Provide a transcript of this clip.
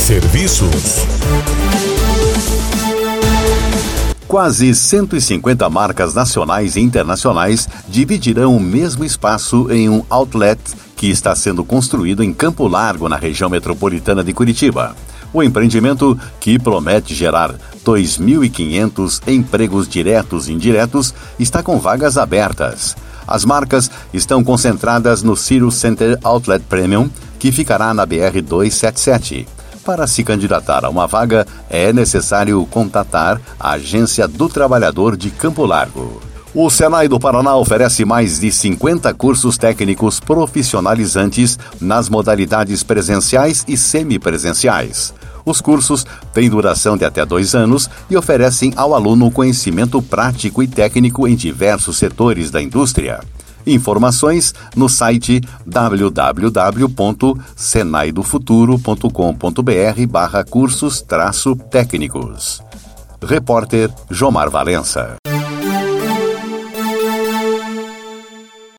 Serviços. Quase 150 marcas nacionais e internacionais dividirão o mesmo espaço em um outlet que está sendo construído em Campo Largo, na região metropolitana de Curitiba. O empreendimento, que promete gerar 2.500 empregos diretos e indiretos, está com vagas abertas. As marcas estão concentradas no Ciro Center Outlet Premium, que ficará na BR-277. Para se candidatar a uma vaga, é necessário contatar a Agência do Trabalhador de Campo Largo. O Senai do Paraná oferece mais de 50 cursos técnicos profissionalizantes nas modalidades presenciais e semipresenciais. Os cursos têm duração de até 2 anos e oferecem ao aluno conhecimento prático e técnico em diversos setores da indústria. Informações no site www.senaidofuturo.com.br/cursos-técnicos. Repórter Jomar Valença.